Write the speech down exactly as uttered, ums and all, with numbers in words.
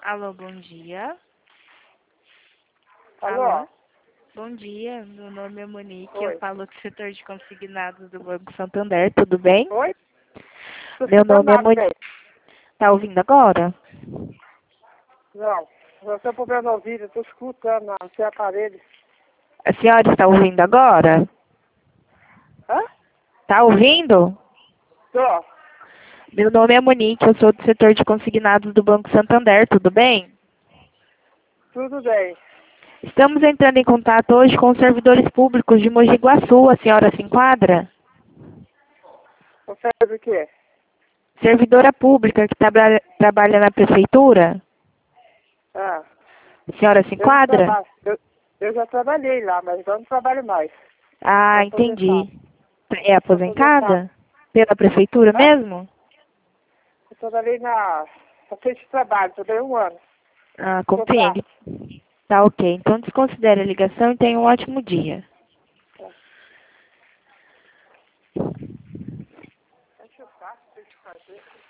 Alô, bom dia. Alô? Alô? Bom dia, meu nome é Monique, Oi. eu falo do setor de consignados do Banco Santander, tudo bem? Oi? Tô Meu escutando nome é nada, Monique. velho. Tá ouvindo agora? Não. Eu tô problema no ouvido, eu tô escutando, não tem aparelho. A senhora está ouvindo agora? Hã? Tá ouvindo? Tô. Meu nome é Monique, eu sou do setor de consignados do Banco Santander, tudo bem? Tudo bem. Estamos entrando em contato hoje com os servidores públicos de Mogi Guaçu, a senhora se enquadra? Você faz o quê? Servidora pública que traba- trabalha na prefeitura? Ah, A senhora se eu não enquadra? trabalho. Eu, eu já trabalhei lá, mas eu não trabalho mais. Tô Ah, aposentado. entendi. É Tô aposentado. aposentada? Pela prefeitura Hã? mesmo? Eu trabalhei na, na frente de trabalho, trabalhei um ano. Ah, Contrato. compreendo. Tá ok. Então desconsidere a ligação e tenha um ótimo dia. Deixa eu fazer.